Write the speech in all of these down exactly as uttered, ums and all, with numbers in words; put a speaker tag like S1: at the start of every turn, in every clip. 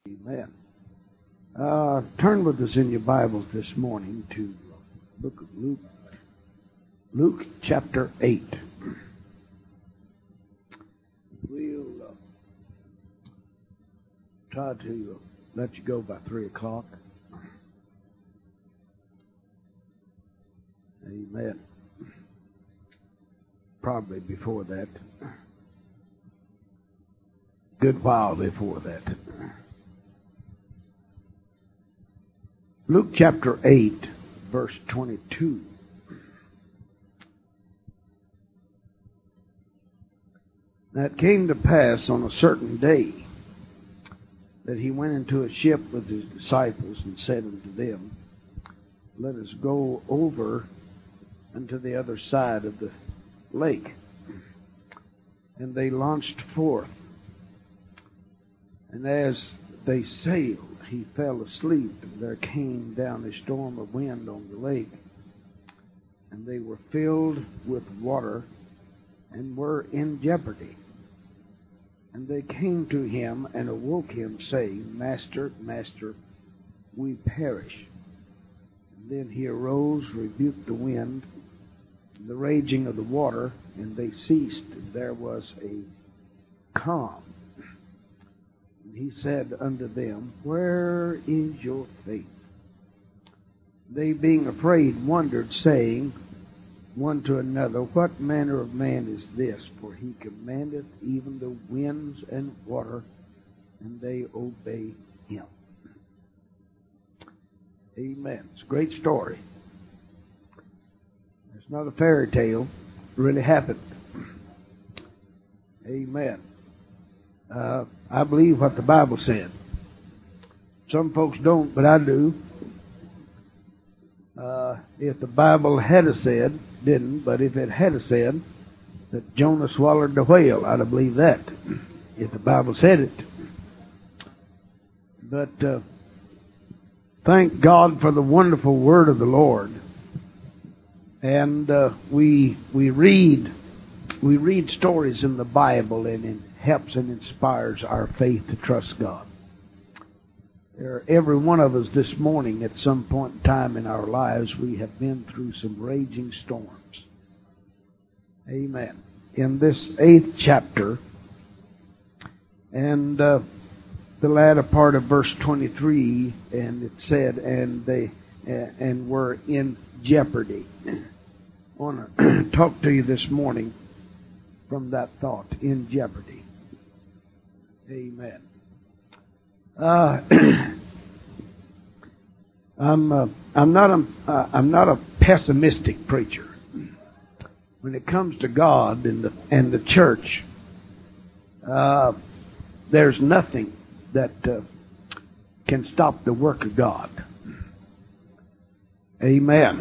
S1: Amen. Uh, turn with us in your Bibles this morning to the book of Luke, Luke chapter eight. We'll uh, try to uh, let you go by three o'clock. Amen. Probably before that. Good while before that. Luke chapter eight, verse twenty-two. Now it came to pass on a certain day that he went into a ship with his disciples and said unto them, Let us go over unto the other side of the lake. And they launched forth. And as they sailed, he fell asleep, and there came down a storm of wind on the lake, and they were filled with water, and were in jeopardy. And they came to him, and awoke him, saying, Master, Master, we perish. And then he arose, rebuked the wind, and the raging of the water, and they ceased, and there was a calm. He said unto them, Where is your faith? They, being afraid, wondered, saying one to another, What manner of man is this? For he commandeth even the winds and water, and they obey him. Amen. It's a great story. It's not a fairy tale. It really happened. Amen. Uh, I believe what the Bible said. Some folks don't, but I do. Uh, if the Bible had said, didn't, but if it had said that Jonah swallowed the whale, I'd have believed that, if the Bible said it. But uh, thank God for the wonderful word of the Lord. And uh, we we read we read stories in the Bible, and in helps and inspires our faith to trust God. There, every one of us this morning, at some point in time in our lives, we have been through some raging storms. Amen. In this eighth chapter, and uh, the latter part of verse twenty-three, and it said, and they uh, and were in jeopardy. I want to talk to you this morning from that thought, in jeopardy. Amen. Uh, I'm uh, I'm not a uh, I'm not a pessimistic preacher. When it comes to God and the and the church, uh, there's nothing that uh, can stop the work of God. Amen.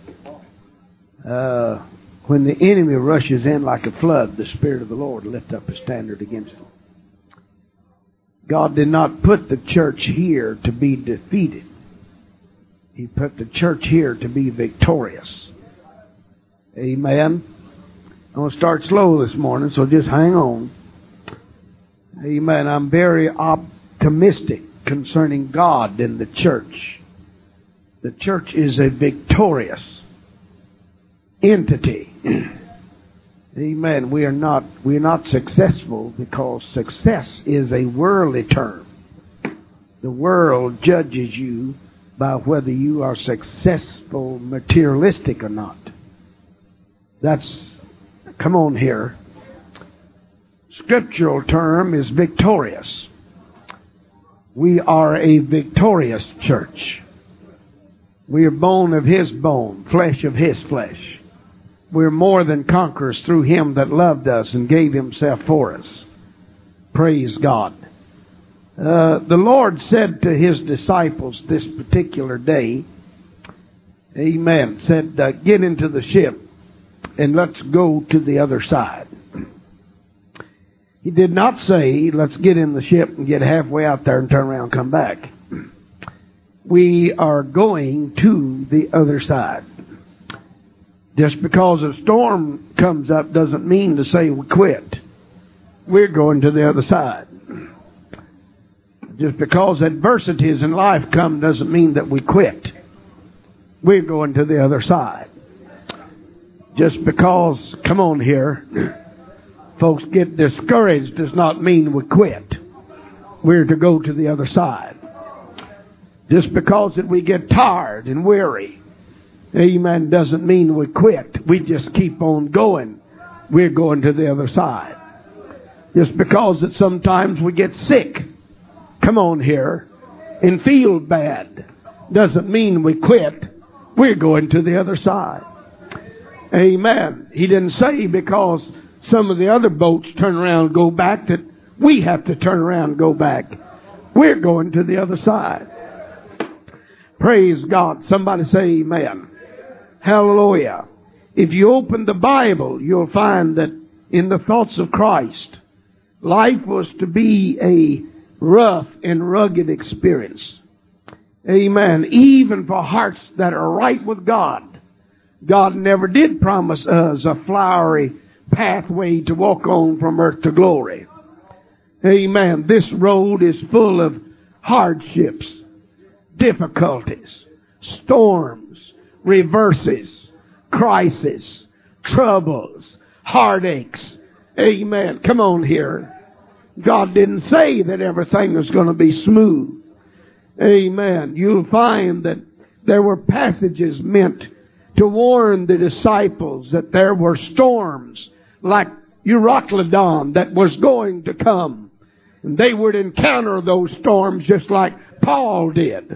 S1: Uh, when the enemy rushes in like a flood, the Spirit of the Lord lifts up a standard against him. God did not put the church here to be defeated. He put the church here to be victorious. Amen. I'm going to start slow this morning, so just hang on. Amen. I'm very optimistic concerning God and the church. The church is a victorious entity. Amen. We are not we are not successful because success is a worldly term. The world judges you by whether you are successful, materialistic or not. That's, come on here. Scriptural term is victorious. We are a victorious church. We are bone of His bone, flesh of His flesh. We're more than conquerors through Him that loved us and gave Himself for us. Praise God. Uh, the Lord said to His disciples this particular day, Amen, said, uh, get into the ship and let's go to the other side. He did not say, let's get in the ship and get halfway out there and turn around and come back. We are going to the other side. Just because a storm comes up doesn't mean to say we quit. We're going to the other side. Just because adversities in life come doesn't mean that we quit. We're going to the other side. Just because, come on here, folks get discouraged does not mean we quit. We're to go to the other side. Just because that we get tired and weary, amen, doesn't mean we quit. We just keep on going. We're going to the other side. Just because that sometimes we get sick, come on here, and feel bad, doesn't mean we quit. We're going to the other side. Amen. He didn't say because some of the other boats turn around and go back that we have to turn around and go back. We're going to the other side. Praise God. Somebody say amen. Hallelujah. If you open the Bible, you'll find that in the thoughts of Christ, life was to be a rough and rugged experience. Amen. Even for hearts that are right with God. God never did promise us a flowery pathway to walk on from earth to glory. Amen. This road is full of hardships, difficulties, storms, reverses, crises, troubles, heartaches. Amen. Come on here. God didn't say that everything was going to be smooth. Amen. You'll find that there were passages meant to warn the disciples that there were storms like Euroclydon that was going to come. And they would encounter those storms just like Paul did.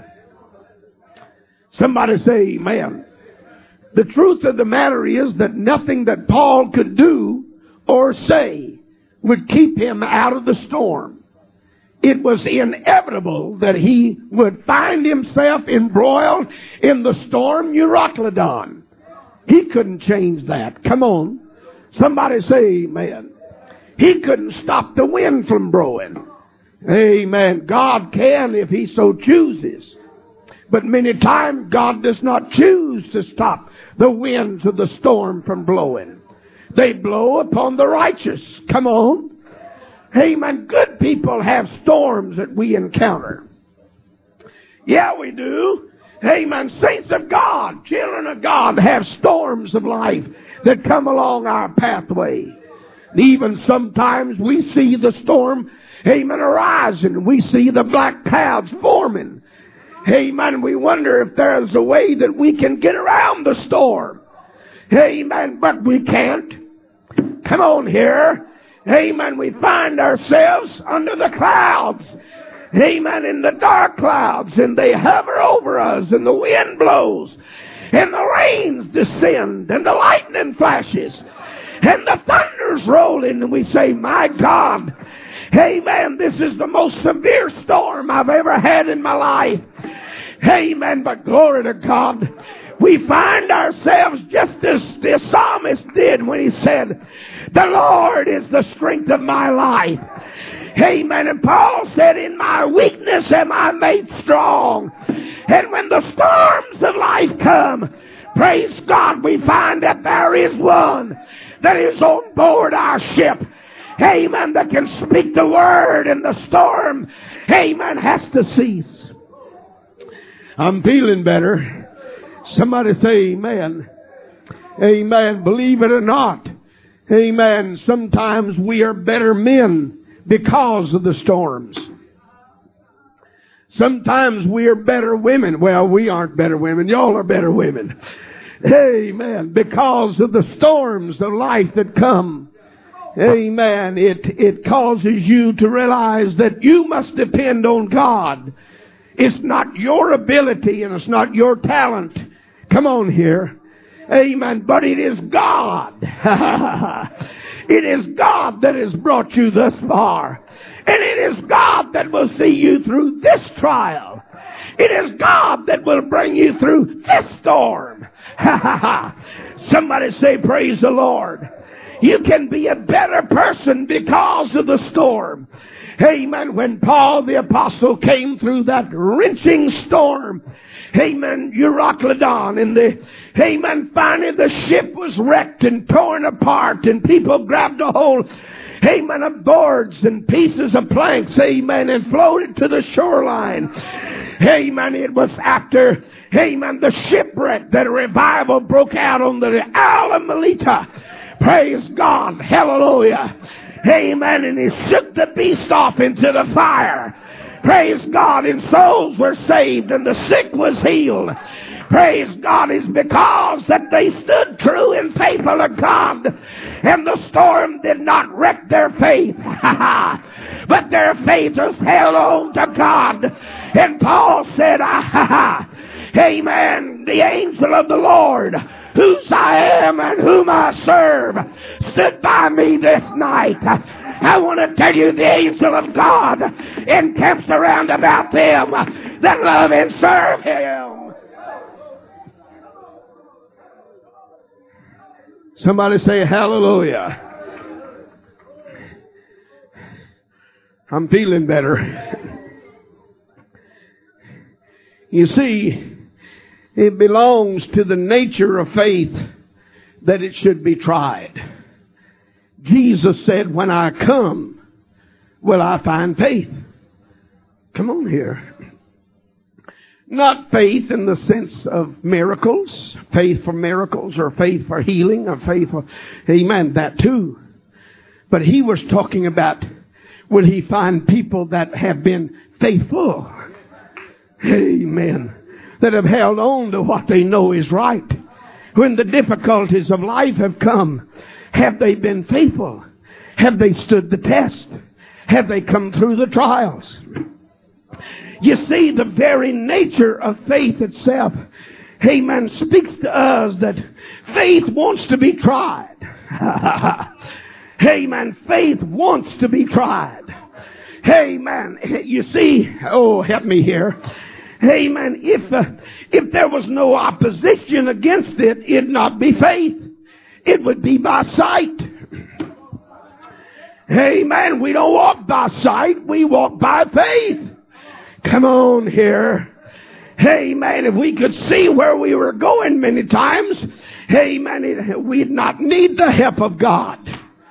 S1: Somebody say amen. The truth of the matter is that nothing that Paul could do or say would keep him out of the storm. It was inevitable that he would find himself embroiled in the storm Euroclydon. He couldn't change that. Come on. Somebody say amen. He couldn't stop the wind from blowing. Amen. God can if he so chooses. But many times God does not choose to stop the winds of the storm from blowing. They blow upon the righteous. Come on. Amen. Good people have storms that we encounter. Yeah, we do. Amen. Saints of God, children of God have storms of life that come along our pathway. Even sometimes we see the storm, amen, arising. We see the black clouds forming. Amen. We wonder if there's a way that we can get around the storm. Amen. But we can't. Come on here. Amen. We find ourselves under the clouds. Amen. In the dark clouds. And they hover over us. And the wind blows. And the rains descend. And the lightning flashes. And the thunder's rolling. And we say, my God. Amen. This is the most severe storm I've ever had in my life. Amen. But glory to God. We find ourselves just as the psalmist did when he said, the Lord is the strength of my life. Amen. And Paul said, in my weakness am I made strong. And when the storms of life come, praise God, we find that there is one that is on board our ship. Amen. That can speak the word and the storm, amen, has to cease. I'm feeling better. Somebody say amen. Amen. Believe it or not. Amen. Sometimes we are better men because of the storms. Sometimes we are better women. Well, we aren't better women. Y'all are better women. Amen. Because of the storms of life that come. Amen. It, it causes you to realize that you must depend on God. It's not your ability and it's not your talent. Come on here. Amen. But it is God. It is God that has brought you thus far. And it is God that will see you through this trial. It is God that will bring you through this storm. Somebody say, praise the Lord. You can be a better person because of the storm. Amen. When Paul the apostle came through that wrenching storm, amen, Euroclydon, and the, amen, finally the ship was wrecked and torn apart and people grabbed a hold, amen, of boards and pieces of planks, amen, and floated to the shoreline. Amen. It was after, amen, the shipwreck that a revival broke out on the Isle of Melita. Praise God. Hallelujah. Amen. And he shook the beast off into the fire. Praise God. And souls were saved and the sick was healed. Praise God. Is because that they stood true and faithful to God. And the storm did not wreck their faith. But their faith was held on to God. And Paul said, ah, amen, the angel of the Lord, whose I am and whom I serve, stood by me this night. I want to tell you, the angel of God encamps around about them that love and serve Him. Somebody say hallelujah. I'm feeling better. You see, it belongs to the nature of faith that it should be tried. Jesus said, when I come, will I find faith? Come on here. Not faith in the sense of miracles, faith for miracles or faith for healing or faith for, amen, that too. But he was talking about, will he find people that have been faithful? Amen. That have held on to what they know is right. When the difficulties of life have come, have they been faithful? Have they stood the test? Have they come through the trials? You see, the very nature of faith itself, amen, speaks to us that faith wants to be tried. Amen. Faith wants to be tried. Amen. You see, oh, help me here. Amen. If uh, if there was no opposition against it, it'd not be faith. It would be by sight. Amen. We don't walk by sight. We walk by faith. Come on here. Amen. If we could see where we were going many times, amen, we'd not need the help of God.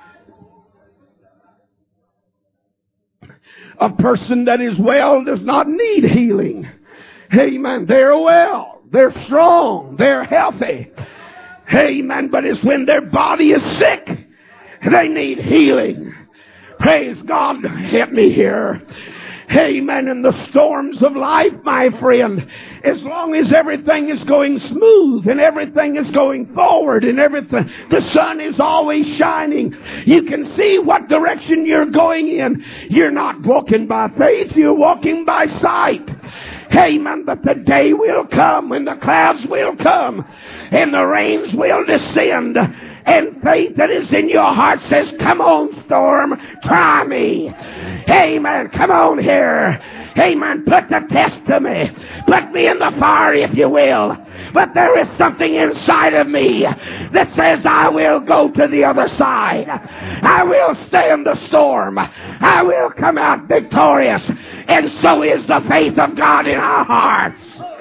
S1: A person that is well does not need healing. Amen. They're well. They're strong. They're healthy. Amen. But it's when their body is sick, they need healing. Praise God. Help me here. Amen. In the storms of life, my friend, as long as everything is going smooth and everything is going forward and everything, the sun is always shining. You can see what direction you're going in. You're not walking by faith. You're walking by sight. Amen. But the day will come when the clouds will come and the rains will descend. And faith that is in your heart says, come on, storm, try me. Amen. Come on here. Amen. Put the test to me. Put me in the fire if you will. But there is something inside of me that says I will go to the other side. I will stand the storm. I will come out victorious. And so is the faith of God in our hearts.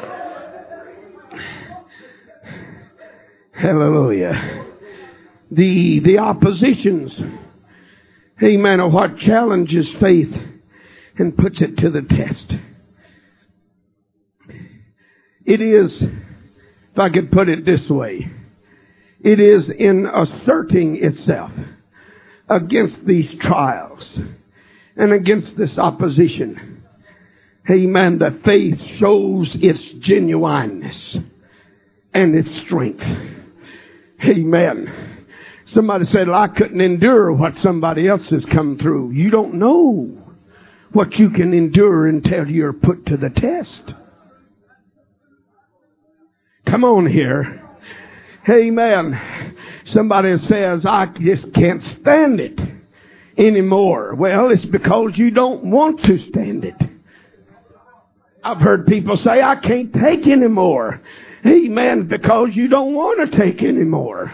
S1: Hallelujah. The, the oppositions, amen, are what challenges faith and puts it to the test. It is, if I could put it this way, it is in asserting itself against these trials and against this opposition. Amen. That faith shows its genuineness and its strength. Amen. Somebody said, well, I couldn't endure what somebody else has come through. You don't know what you can endure until you're put to the test. Come on here. Amen. Somebody says, I just can't stand it anymore. Well, it's because you don't want to stand it. I've heard people say, I can't take anymore. Amen. Because you don't want to take anymore.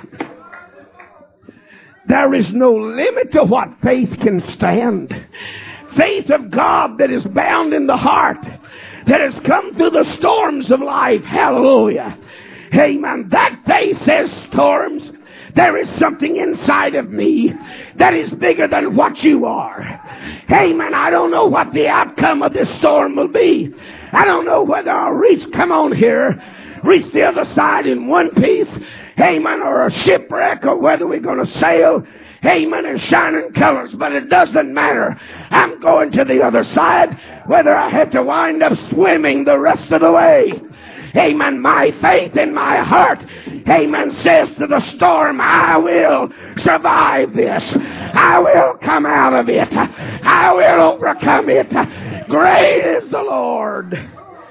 S1: There is no limit to what faith can stand. Faith of God that is bound in the heart, that has come through the storms of life. Hallelujah. Amen. That faith says storms, there is something inside of me that is bigger than what you are. Amen. I don't know what the outcome of this storm will be. I don't know whether I'll reach, come on here, reach the other side in one piece, amen, or a shipwreck, or whether we're going to sail, amen, in shining colors. But it doesn't matter. I'm going to the other side, whether I have to wind up swimming the rest of the way. Amen. My faith in my heart, amen, says to the storm, I will survive this. I will come out of it. I will overcome it. Great is the Lord.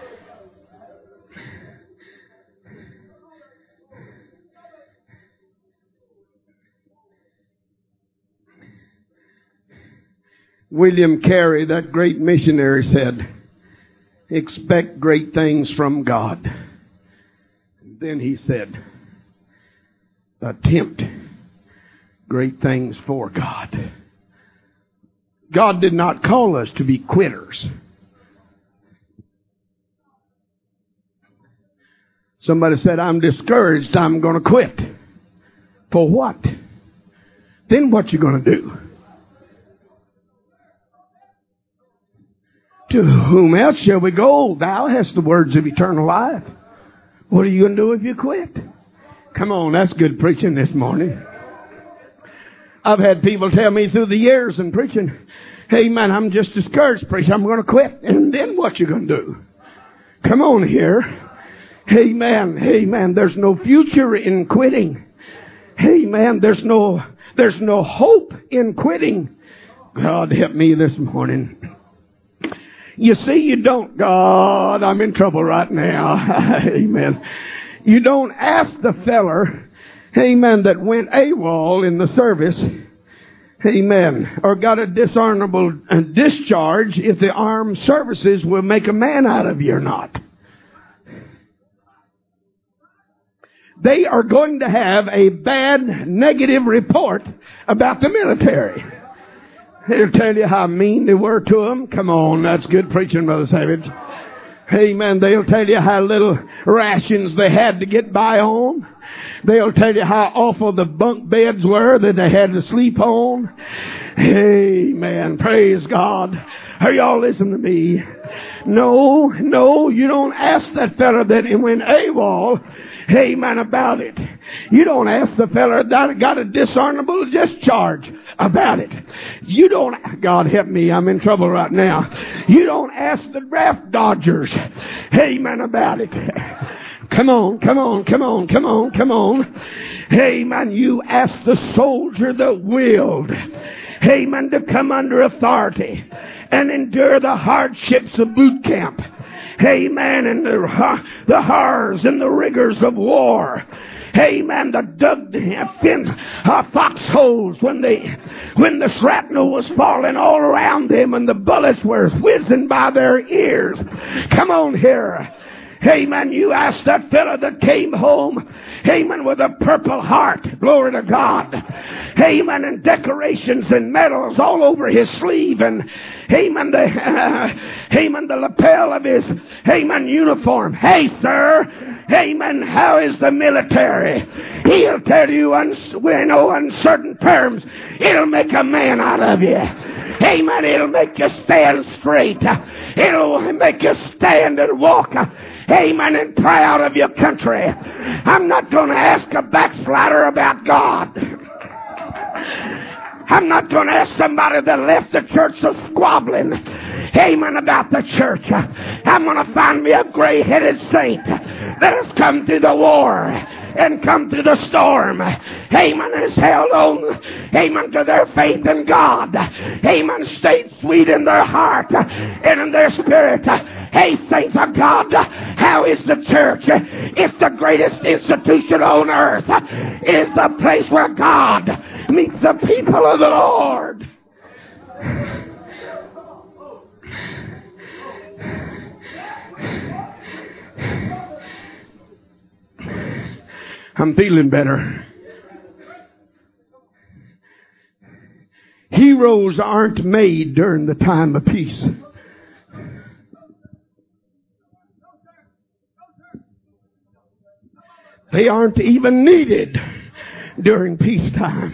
S1: William Carey, that great missionary, said, expect great things from God. And then he said, attempt great things for God. God did not call us to be quitters. Somebody said, I'm discouraged, I'm going to quit. For what? Then what you going to do? To whom else shall we go? Thou hast the words of eternal life. What are you going to do if you quit? Come on, that's good preaching this morning. I've had people tell me through the years in preaching, hey man, I'm just discouraged, preacher. I'm going to quit. And then what you going to do? Come on here. Hey man, hey man, there's no future in quitting. Hey man, there's no, there's no hope in quitting. God help me this morning. You see, you don't, God, I'm in trouble right now. Amen. You don't ask the feller, amen, that went AWOL in the service, amen, or got a dishonorable discharge if the armed services will make a man out of you or not. They are going to have a bad negative report about the military. They'll tell you how mean they were to them. Come on, that's good preaching, Brother Savage. Amen. They'll tell you how little rations they had to get by on. They'll tell you how awful the bunk beds were that they had to sleep on. Amen. Praise God. Are y'all listening to me? No, no, you don't ask that fella that went AWOL, amen, about it. You don't ask the fella that got a dishonorable discharge about it. You don't, God help me, I'm in trouble right now. You don't ask the draft dodgers, amen, about it. Come on, come on, come on, come on, come on. Amen. You ask the soldier that willed, amen, to come under authority and endure the hardships of boot camp. Amen. And the, the horrors and the rigors of war. Amen. The dug fin, uh, foxholes when they, when the shrapnel was falling all around them and the bullets were whizzing by their ears. Come on here. Amen. You asked that fella that came home, amen, with a purple heart. Glory to God. Amen. And decorations and medals all over his sleeve. And amen, the, uh, amen, the lapel of his, amen, uniform. Hey, sir. Amen. How is the military? He'll tell you in no uncertain terms, it'll make a man out of you. Amen. It'll make you stand straight. It'll make you stand and walk. Amen. And proud of your country. I'm not going to ask a backslider about God. I'm not going to ask somebody that left the church so squabbling, amen, about the church. I'm going to find me a gray-headed saint that has come through the war and come through the storm, amen, and has held on, amen, to their faith in God, amen, stayed sweet in their heart and in their spirit. Hey, saints of God, how is the church? It's the greatest institution on earth. It is the place where God meets the people of the Lord. I'm feeling better. Heroes aren't made during the time of peace. They aren't even needed
S2: during peacetime.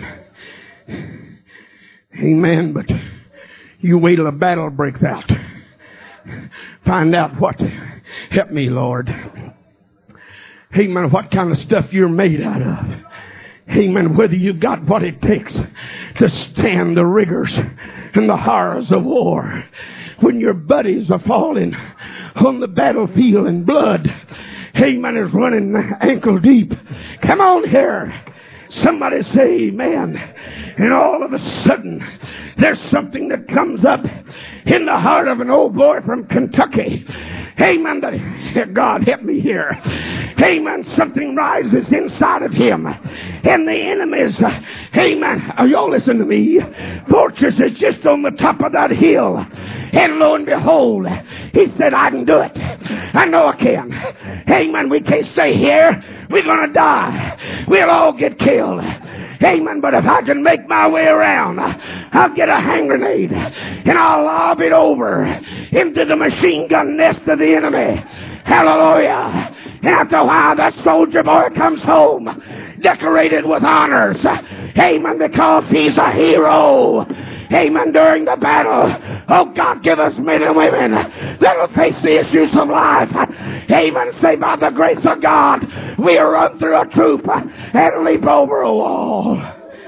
S2: Amen. But you wait till a battle breaks out. Find out what. Help me, Lord. Amen. What kind of stuff you're made out of. Amen. Whether you got what it takes to stand the rigors and the horrors of war. When your buddies are falling on the battlefield and blood, amen, is running ankle deep. Come on here. Somebody say amen. And all of a sudden, there's something that comes up in the heart of an old boy from Kentucky. Amen. That, God help me here. Amen. Something rises inside of him. And the enemies, uh, amen. Are y'all listening to me? Fortress is just on the top of that hill. And lo and behold, he said, I can do it. I know I can. Amen. We can't stay here. We're going to die. We'll all get killed. Amen. But if I can make my way around, I'll get a hand grenade and I'll lob it over into the machine gun nest of the enemy. Hallelujah. And after a while, that soldier boy comes home decorated with honors. Amen. Because he's a hero. Amen. During the battle. Oh, God, give us men and women that'll face the issues of life. Amen. Say, by the grace of God, we'll run through a troop and leap over a wall.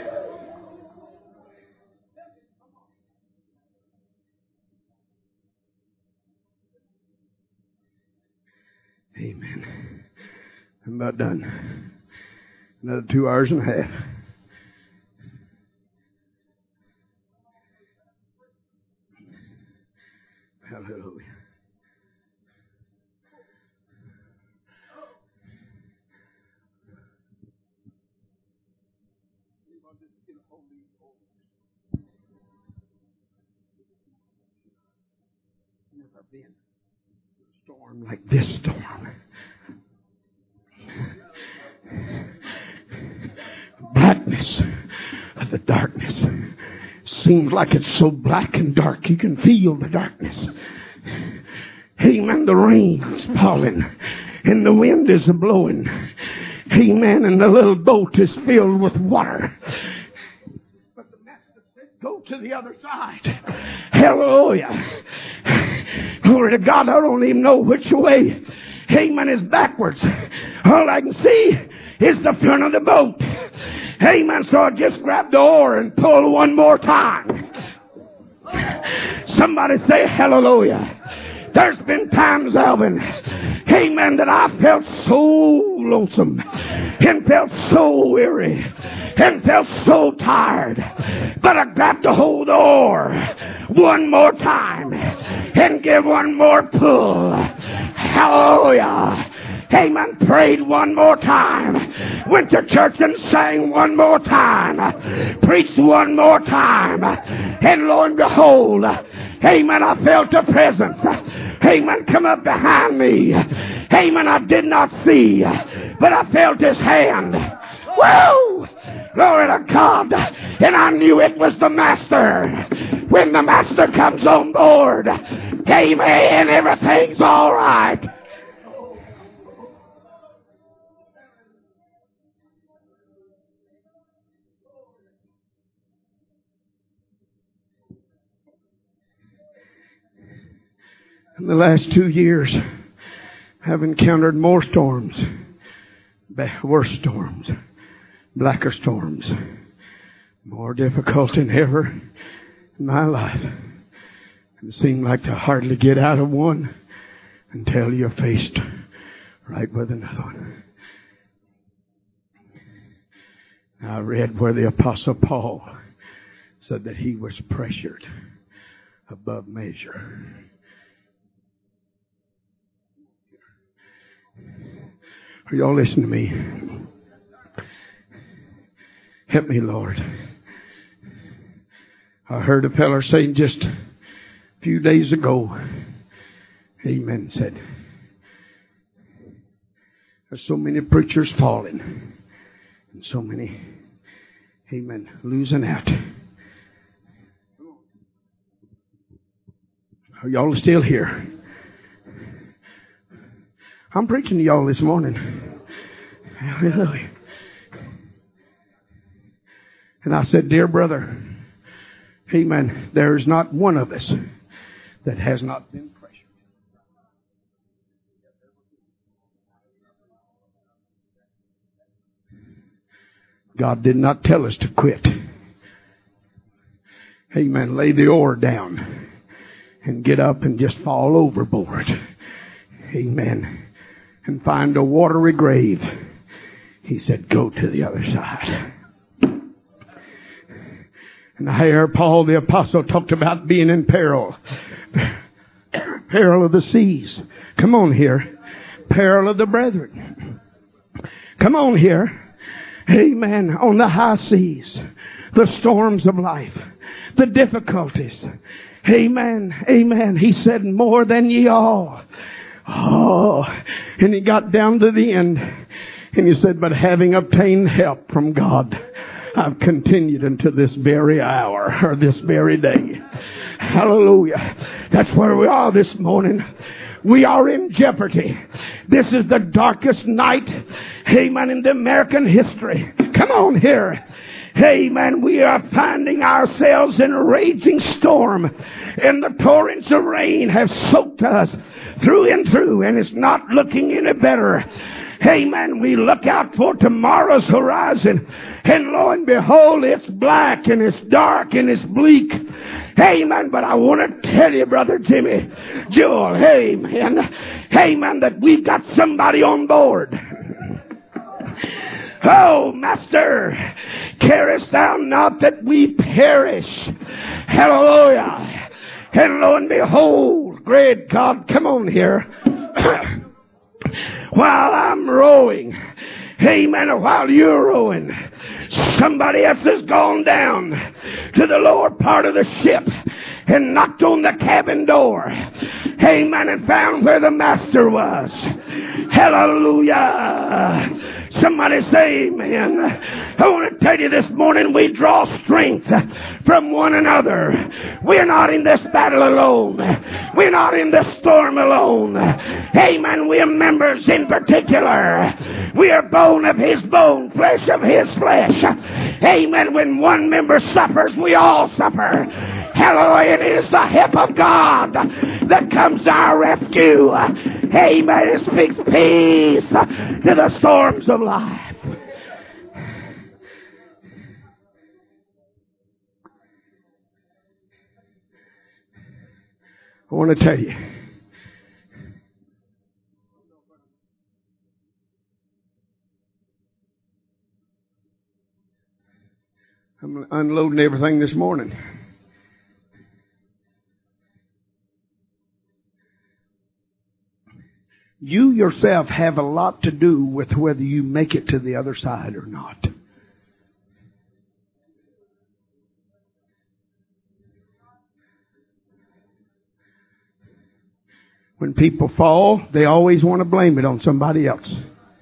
S2: Amen. I'm about done. Another two hours and a half. Hallelujah. Never been a storm like this storm. Blackness of the darkness. Seems like it's so black and dark you can feel the darkness. Amen. The rain's falling and the wind is blowing. Amen. And the little boat is filled with water. But the master said, go to the other side. Hallelujah. Glory to God. I don't even know which way. Amen. Is backwards. All I can see is the front of the boat. Amen. So I just grabbed the oar and pulled one more time. Somebody say hallelujah. There's been times, Alvin, amen, that I felt so lonesome and felt so weary and felt so tired. But I grabbed a hold of the oar one more time and give one more pull. Hallelujah. Amen. Prayed one more time. Went to church and sang one more time. Preached one more time. And lo and behold, amen, I felt a presence. Amen. Come up behind me. Amen. I did not see, but I felt his hand. Woo! Glory to God. And I knew it was the master. When the master comes on board, amen, everything's all right. In the last two years, I've encountered more storms, worse storms, blacker storms, more difficult than ever in my life. It seemed like to hardly get out of one until you're faced right with another one. I read where the Apostle Paul said that he was pressured above measure. Are y'all listening to me? Help me, Lord. I heard a feller saying just a few days ago, amen, said, there's so many preachers falling and so many, amen, losing out. Are y'all still here? I'm preaching to y'all this morning. Hallelujah. And I said, dear brother, amen, there is not one of us that has not been pressured. God did not tell us to quit. Amen. Lay the oar down and get up and just fall overboard. Amen. And find a watery grave. He said, go to the other side. And here Paul the apostle talked about being in peril. Peril of the seas. Come on here. Peril of the brethren. Come on here. Amen. On the high seas. The storms of life. The difficulties. Amen. Amen. He said, more than ye all. Oh. And he got down to the end. And he said, but having obtained help from God, I've continued unto this very hour, or this very day. Hallelujah. That's where we are this morning. We are in jeopardy. This is the darkest night, amen, in the American history. Come on here. Amen. We are finding ourselves in a raging storm, and the torrents of rain have soaked us through and through, and it's not looking any better. Amen. We look out for tomorrow's horizon, and lo and behold, it's black and it's dark and it's bleak. Amen. But I want to tell you, Brother Jimmy, Joel, amen, amen, that we've got somebody on board. Oh, Master, carest thou not that we perish? Hallelujah. And lo and behold, great God, come on here. While I'm rowing, amen, while you're rowing, somebody else has gone down to the lower part of the ship and knocked on the cabin door, amen, and found where the master was. Hallelujah. Somebody say amen. I want to tell you this morning, we draw strength from one another. We're not in this battle alone. We're not in this storm alone. Amen. We are members in particular. We are bone of his bone, flesh of his flesh. Amen. When one member suffers, we all suffer. Hallelujah. It is the help of God that comes to our rescue. Amen. It speaks peace to the storms of life. I want to tell you, I'm unloading everything this morning. You yourself have a lot to do with whether you make it to the other side or not. When people fall, they always want to blame it on somebody else.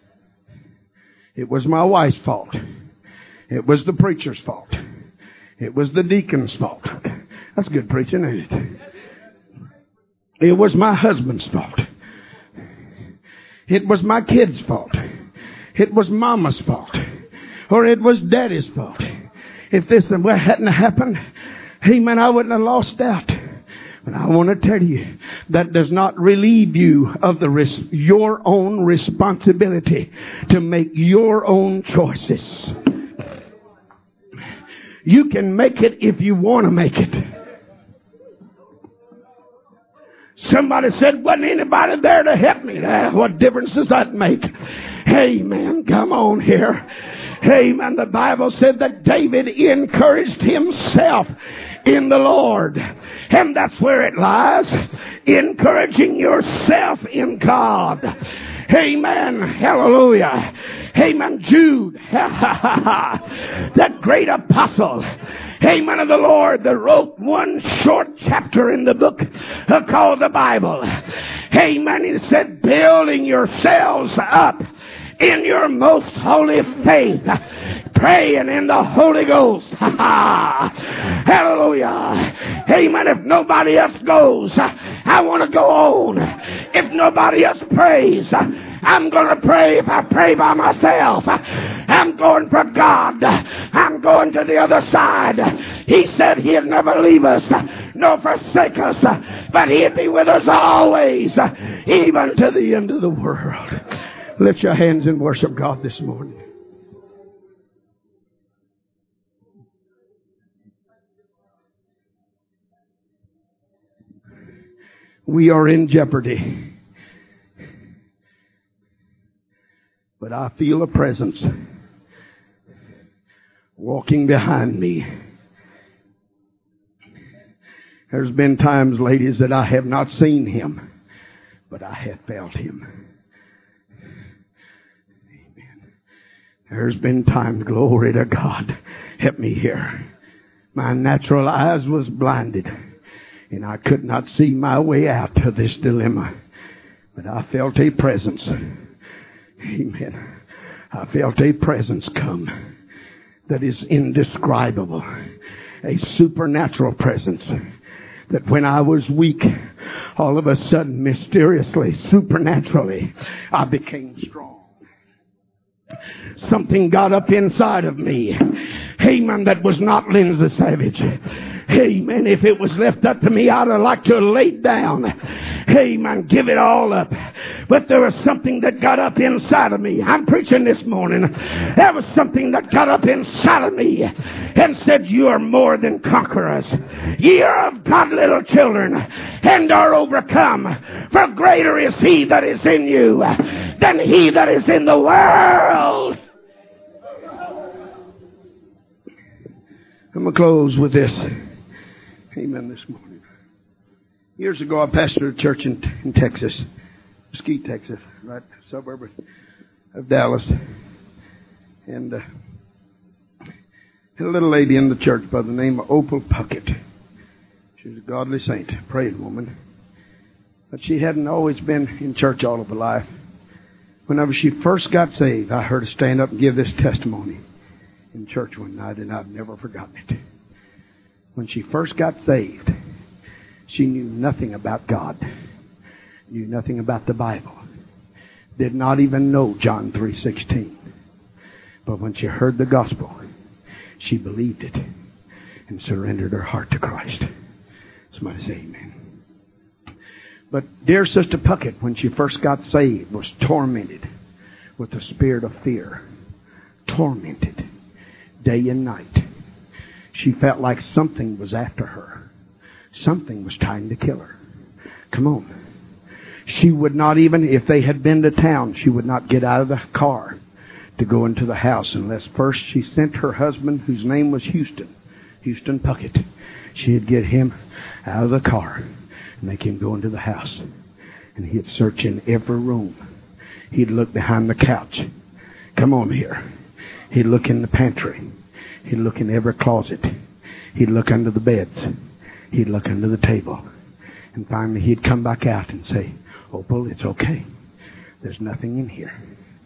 S2: It was my wife's fault. It was the preacher's fault. It was the deacon's fault. That's good preaching, ain't it? It was my husband's fault. It was my kid's fault. It was mama's fault. Or it was daddy's fault. If this hadn't happened, amen, I wouldn't have lost out. But I want to tell you, that does not relieve you of the res- your own responsibility to make your own choices. You can make it if you want to make it. Somebody said, wasn't anybody there to help me? Ah, what difference does that make? Amen. Come on here. Amen. The Bible said that David encouraged himself in the Lord. And that's where it lies. Encouraging yourself in God. Amen. Hallelujah. Amen. Jude. That great apostle. Amen of the Lord that wrote one short chapter in the book uh, called the Bible. Amen. He said, building yourselves up in your most holy faith, praying in the Holy Ghost. Hallelujah. Amen. If nobody else goes, I want to go on. If nobody else prays, I'm going to pray if I pray by myself. I'm going for God. I'm going to the other side. He said He'd never leave us nor forsake us, but He'd be with us always, even to the end of the world. Lift your hands and worship God this morning. We are in jeopardy. But I feel a presence walking behind me. There's been times, ladies, that I have not seen Him, but I have felt Him. Amen. There's been times, glory to God, help me here. My natural eyes was blinded, and I could not see my way out of this dilemma. But I felt a presence. Amen. I felt a presence come that is indescribable. A supernatural presence. That when I was weak, all of a sudden, mysteriously, supernaturally, I became strong. Something got up inside of me. Amen. That was not Lindsay Savage. Amen. If it was left up to me, I'd have liked to have laid down. Amen. Give it all up. But there was something that got up inside of me. I'm preaching this morning. There was something that got up inside of me and said, you are more than conquerors. Ye are of God, little children, and are overcome. For greater is He that is in you than he that is in the world. I'm going to close with this. Amen this morning. Years ago, I pastored a church in, in Texas, Mesquite, Texas, right, suburb of, of Dallas. And uh, had a little lady in the church by the name of Opal Puckett. She was a godly saint, a praying woman. But she hadn't always been in church all of her life. Whenever she first got saved, I heard her stand up and give this testimony in church one night, and I've never forgotten it. When she first got saved, she knew nothing about God, knew nothing about the Bible, did not even know John three sixteen. But when she heard the gospel, she believed it and surrendered her heart to Christ. Somebody say amen. But dear Sister Puckett, when she first got saved, was tormented with the spirit of fear. Tormented day and night. She felt like something was after her. Something was trying to kill her. Come on. She would not even, if they had been to town, she would not get out of the car to go into the house unless first she sent her husband, whose name was Houston, Houston Puckett. She'd get him out of the car and make him go into the house. And he'd search in every room. He'd look behind the couch. Come on here. He'd look in the pantry. He'd look in every closet. He'd look under the beds. He'd look under the table. And finally he'd come back out and say, Opal, it's okay. There's nothing in here.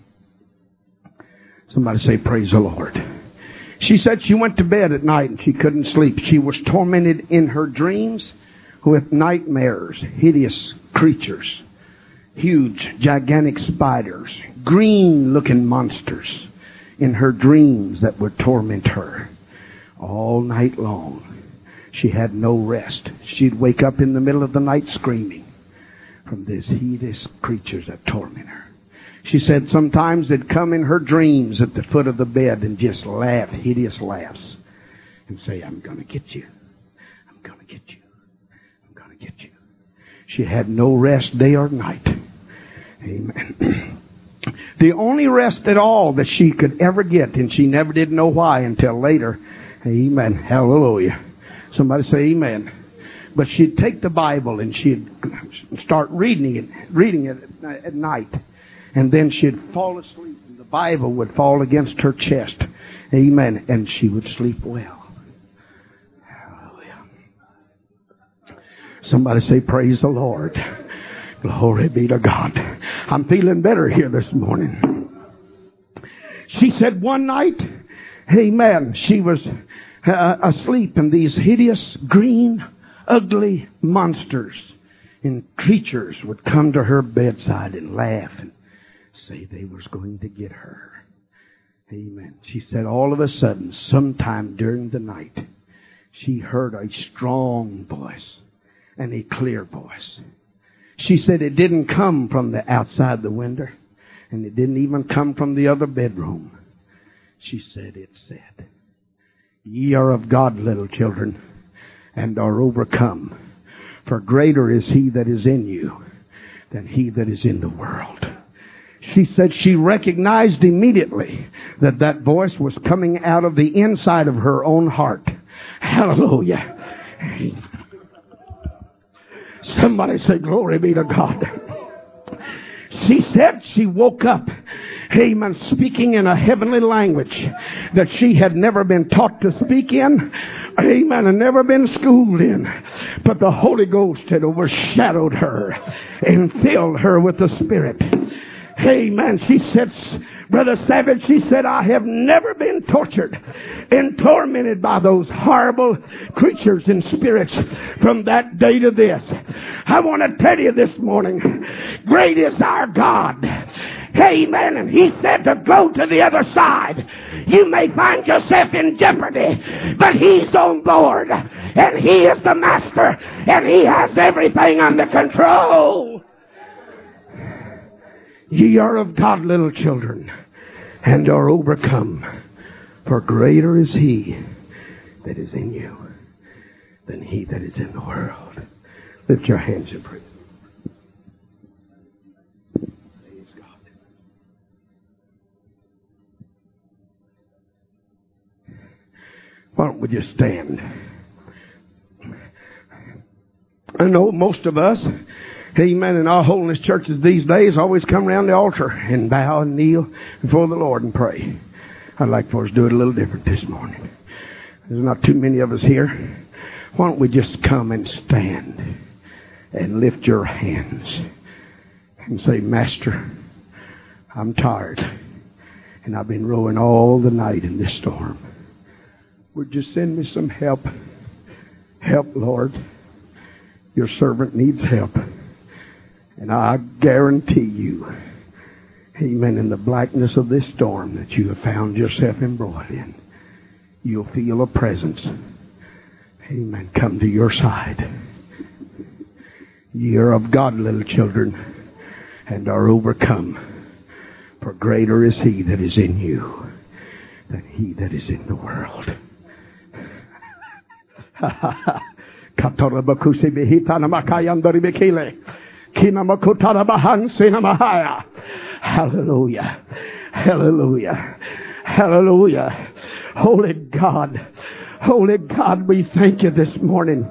S2: Somebody say, praise the Lord. She said she went to bed at night and she couldn't sleep. She was tormented in her dreams with nightmares, hideous creatures, huge, gigantic spiders, green-looking monsters in her dreams that would torment her all night long. She had no rest. She'd wake up in the middle of the night screaming from these hideous creatures that torment her. She said sometimes they'd come in her dreams at the foot of the bed and just laugh, hideous laughs, and say, I'm going to get you. I'm going to get you. I'm going to get you. She had no rest day or night. Amen. The only rest at all that she could ever get, and she never did know why until later. Amen. Hallelujah. Somebody say amen. But she'd take the Bible and she'd start reading it, reading it at night. And then she'd fall asleep and the Bible would fall against her chest. Amen. And she would sleep well. Hallelujah. Somebody say praise the Lord. Glory be to God. I'm feeling better here this morning. She said one night, amen, she was uh, asleep and these hideous, green, ugly monsters and creatures would come to her bedside and laugh and
S1: say they was going to get her. Amen. She said all of a sudden, sometime during the night, she heard a strong voice and a clear voice. She said it didn't come from the outside the window, and it didn't even come from the other bedroom. She said it said, "Ye are of God, little children, and are overcome. For greater is He that is in you than he that is in the world." She said she recognized immediately that that voice was coming out of the inside of her own heart. Hallelujah. Somebody say, "Glory be to God." She said she woke up, amen, speaking in a heavenly language that she had never been taught to speak in, amen, and never been schooled in. But the Holy Ghost had overshadowed her and filled her with the Spirit. Amen. She said, Brother Savage, she said, I have never been tortured and tormented by those horrible creatures and spirits from that day to this. I want to tell you this morning, great is our God. Amen. And He said to go to the other side. You may find yourself in jeopardy, but He's on board. And He is the master. And He has everything under control. Ye are of God, little children, and are overcome. For greater is He that is in you than he that is in the world. Lift your hands and pray. Praise God. Why don't we just stand? I know most of us, amen, in our holiness churches these days always come around the altar and bow and kneel before the Lord and pray. I'd like for us to do it a little different this morning. There's not too many of us here. Why don't we just come and stand and lift your hands and say, Master, I'm tired and I've been rowing all the night in this storm. Would you send me some help? Help, Lord. Your servant needs help. And I guarantee you, amen, in the blackness of this storm that you have found yourself embroiled in, you'll feel a presence, amen, come to your side. Ye are of God, little children, and are overcome. For greater is He that is in you than he that is in the world. Hallelujah. Hallelujah. Hallelujah. Holy God. Holy God, we thank you this morning.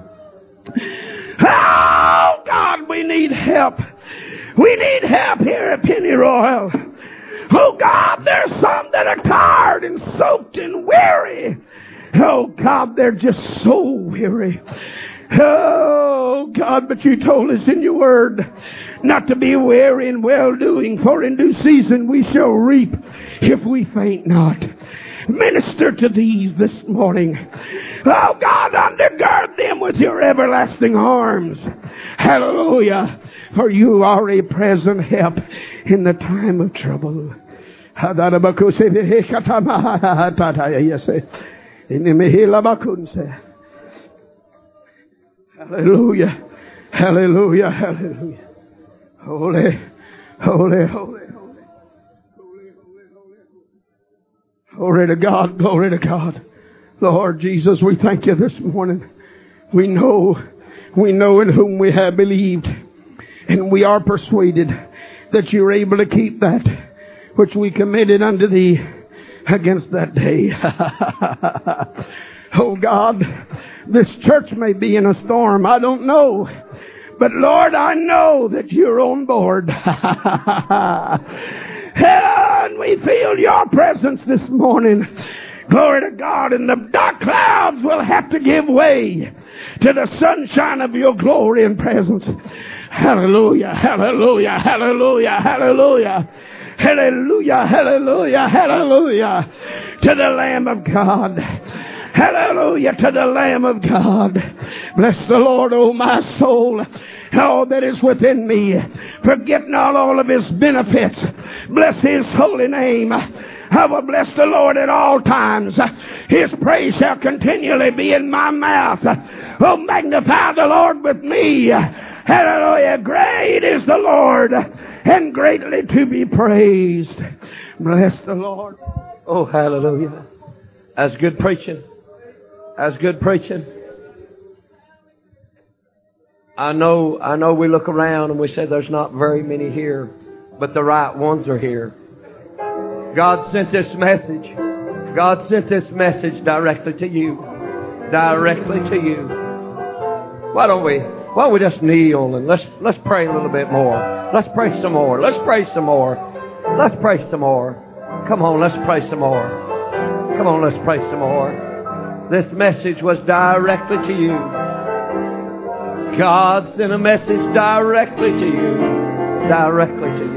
S1: Oh God, we need help. We need help here at Pennyroyal. Oh God, there's some that are tired and soaked and weary. Oh God, they're just so weary. Oh God, but you told us in your word not to be weary in well-doing, for in due season we shall reap if we faint not. Minister to these this morning. Oh God, undergird them with your everlasting arms. Hallelujah. For you are a present help in the time of trouble. Hallelujah. Hallelujah. Hallelujah. Holy, holy, holy, holy. Glory to God, glory to God. Lord Jesus, we thank you this morning. We know, we know in whom we have believed. And we are persuaded that you're able to keep that which we committed unto thee against that day. Oh God, this church may be in a storm. I don't know. But Lord, I know that you're on board. And we feel your presence this morning. Glory to God. And the dark clouds will have to give way to the sunshine of your glory and presence. Hallelujah, hallelujah, hallelujah, hallelujah. Hallelujah, hallelujah, hallelujah. To the Lamb of God. Hallelujah to the Lamb of God. Bless the Lord, O my soul,
S2: all that is within me, forgetting all, all of His benefits. Bless His holy name. I will bless the Lord at all times. His praise shall continually be in my mouth. Oh, magnify the Lord with me. Hallelujah. Great is the Lord and greatly to be praised. Bless the Lord.
S3: Oh, hallelujah. That's good preaching. That's good preaching. I know, I know we look around and we say there's not very many here, but the right ones are here. God sent this message. God sent this message directly to you. Directly to you. Why don't we, why don't we just kneel and let's, let's pray a little bit more. Let's pray some more. Let's pray some more. Let's pray some more. Come on, let's pray some more. Come on, let's pray some more. This message was directly to you. God sent a message directly to you. Directly to you.